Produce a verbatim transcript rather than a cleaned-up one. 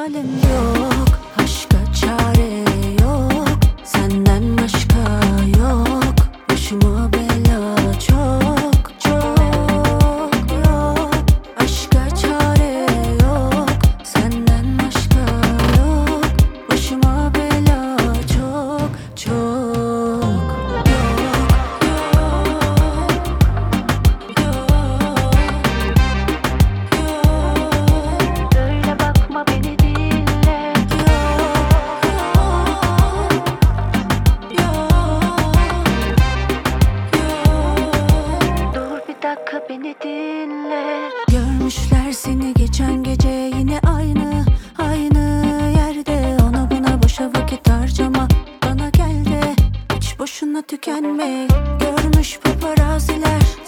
halim yok. Aşka çare yok, senden başka yok. Başıma bela çok çok yok. Aşka çare yok, senden başka yok. Başıma bela çok çok yok, yok, yok, yok. Böyle bakma beni dinle. Yok, yok, yok. Dur bir dakika beni dinle. Görmüşler seni geçen gece yine aynı aynı yerde. Ona buna boşa vakit harcama, bana gel de hiç boşuna tükenme. Görmüş paparaziler